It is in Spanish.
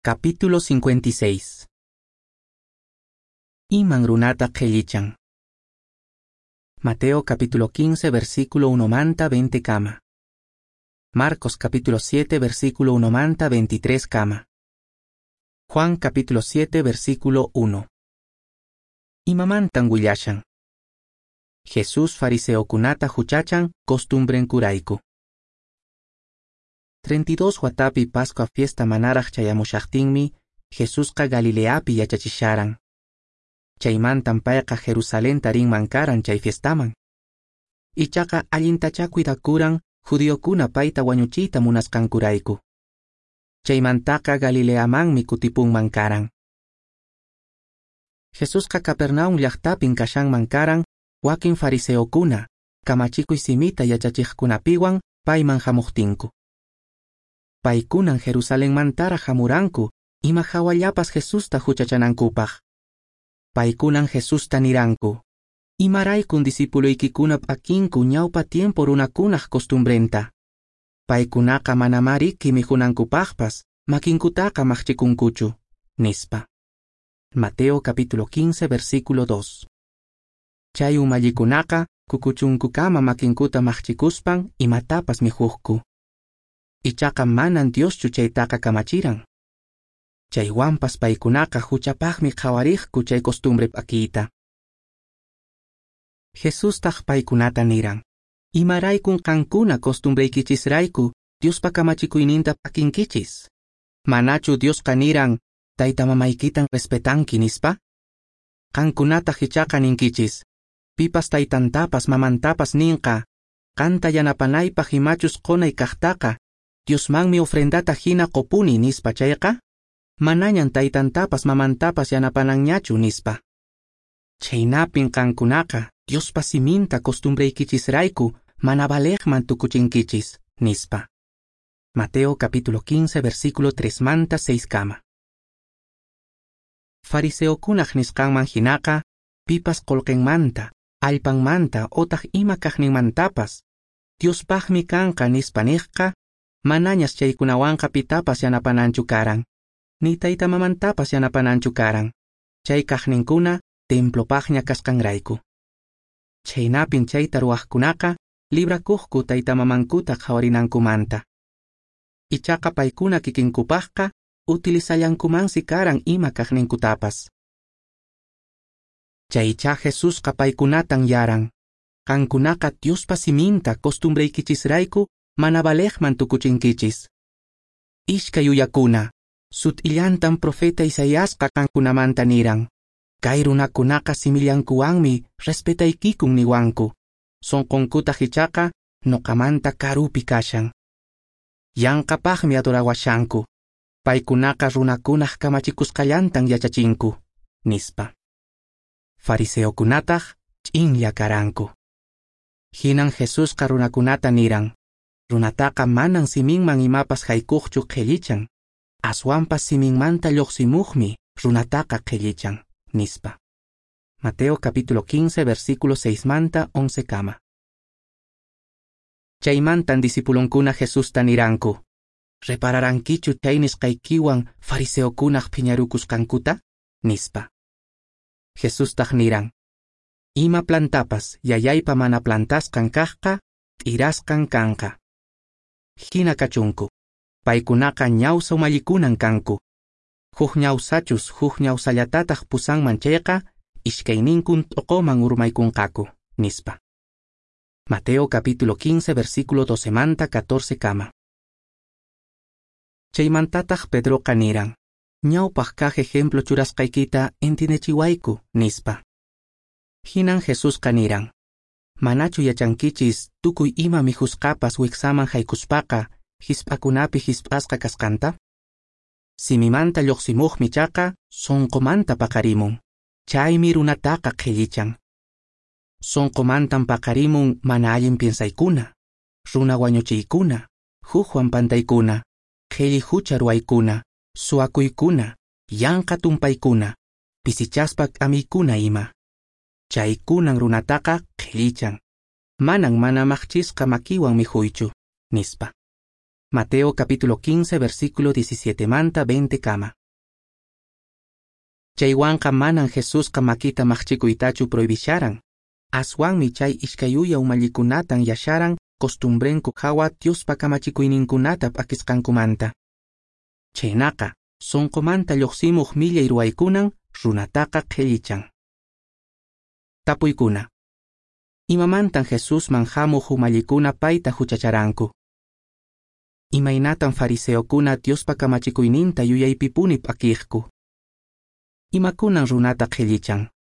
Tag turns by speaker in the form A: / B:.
A: Capítulo 56. Iman runata qhillichan. Mateo capítulo 15 versículo 1 manta 20 kama. Marcos capítulo 7 versículo 1 manta 23 kama. Juan capítulo 7 versículo 1. Imamantan willashan. Jesús fariseo kunata huchachan costumbren kuraiku. 32 Watapi Pascua fiesta manaraj chayamushaqtinmi Jesusqa Galileapi yachachisharan. Chaymantan payqa Jerusalenta rinman karan chay fiestaman. Ichaqa allintacha kuidakuran judiokuna payta wañuchiyta munasqankurayku. Chaymantaqa Galileamanmi kutipunman karan. Jesusqa Capernaum llaqtapin kashanman karan wakin fariseokuna kamachikuy simita yachachiqkunapiwan payman hamuqtinku. Paykunan Jerusalenmantara hamuranku ima hawallapas Jesusta huchachanankupaq. Paykunan Jesusta niranku: imaraykun disipuluykikunap akinku ñawpa tiempo runakunaq costumbrenta. Paykunaqa manamariki mijunankupaqpas makinkutaqa maqchikunkuchu, nispa. Mateo capítulo 15 versículo 2. Chay umayikunaqa kukuchunkukama makinkuta maqchikuspan imatapas mijuqku. Ichaqa manan Dioschu chaytaqa kamachiran. Chaywanpas paykunaqa huchapaqmi qhawarikku chay costumbre p'akiyta. Jesustaq paykunata niran: imaraykun qankuna costumbreykichis Diospa kamachikuyninta p'akinkichis. Manachu Diosqa niran tayta mamaykitan respetanki nispa? Qankunata hichaqa ninkichis: pipas taytantapas mamantapas ninqa qanta yanapanaypaq imachus qonay kaqtaqa Diosmanmi ofrendata hina qopuni nispa chayqa? Manañan taytantapas mamantapas yanapananñachu nispa. Chaynapin qankunaqa Diospa siminta costumbreykichis mana valejman tukuchinkichis, nispa. Mateo capítulo 15 versículo 3 manta 6 kama. Fariseokunaq nisqanman hinaqa pipas qolqenmanta, allpanmanta otaq ima kaqninmantapas Diospaqmi kanqa nispa niqqa manañas chaykunawanqa pitapas yanapananchu karan, ni taytamamantapas yanapananchu karan. Chay kaqninkuna templopaqña kasqanrayku. Chaynapin chayta ruwaqkunaqa librakuqku taytamamankuta qhawarinankumanta. Ichaqa paykuna kikinkupaqqa utilisallankumansi karan ima kaqninkutapas. Chaycha Jesusqa paykunatan yaran: qankunaqa Diospa siminta costumbreykichis mana valejman tukuchinkichis. Ishkay uyakuna, sut'illantan profeta Isaíasqa qankunamanta niran: kay runakunaqa simillankuwanmi respetaykikun niwanku, sonqonkuta hichaqa noqamanta karupi kashan. Yanqapaqmi adorawashanku, paykunaqa runakunaq kamachikusqallantan yachachinku, nispa. Fariseokunataq ch'inlla karanku. Hinan Jesusqa runakunata niran: runataqa manan siminman imapas haykuqchu qhillichan, aswanpas siminmanta lluqsimuqmi runataqa qhillichan, nispa. Mateo capítulo 15 versículo 6 manta 11 kama. Chaymantan disipulunkuna Jesusta niranku: repararankichu chay nisqaykiwan fariseokunaq phiñarukusqankuta, nispa. Jesustaq niran: ima plantapas yayaypa mana plantasqan kaqqa t'irasqan kanqa. Hina kachunku, paykunaqa ñawsa umayikunan kanku. Huk ñawsachus huk ñawsallatataq pusanman chayqa ishkayninkun t'uquman urmaykunqaku, nispa. Mateo capítulo 15 versículo 12 manta 14 kama. Chaymantataq Pedroqa niran: ñawpaq kaq ejemplo churasqaykita entinechiwayku, nispa. Hinan Jesusqa niran: manachu yachankichis tukuy ima mijusqapas wiksaman haykuspaqa hisp'akunapi hisp'asqa kasqanta? Simimanta lluqsimuqmi chaqa sonqomanta paqarimun, chaymi runataqa qhillichan. Sonqomantan paqarimun mana allin piensaykuna, runa wañuchiykuna, hukwan pantaykuna, qhilli hucha ruwaykuna, suwakuykuna, yanqa tumpaykuna, pisichaspa k'amiykuna ima. Chaykunan runataqa qhillichan, manan mana maqchisqa makiwan mijuychu, nispa. Mateo capítulo 15 versículo 17 manta 20 kama. Chaywanqa manan Jesusqa makita maqchikuytachu prohibisharan. Aswanmi chay ishkayuya umallikunatan yasharan costumbrenku hawa Diospa kamachikuyninkunata p'akisqankumanta. Chaynaqa, sunqumanta lluqsimuq millay ruwaykunan runataqa qhillichan. Tapuykuna. Imamantan Jesusman hamuq umallikuna payta huchacharanku. Imaynatan fariseokuna Diospa kamachikuyninta yuyaypipuni p'akiqku. Imakunan runata qhillichan.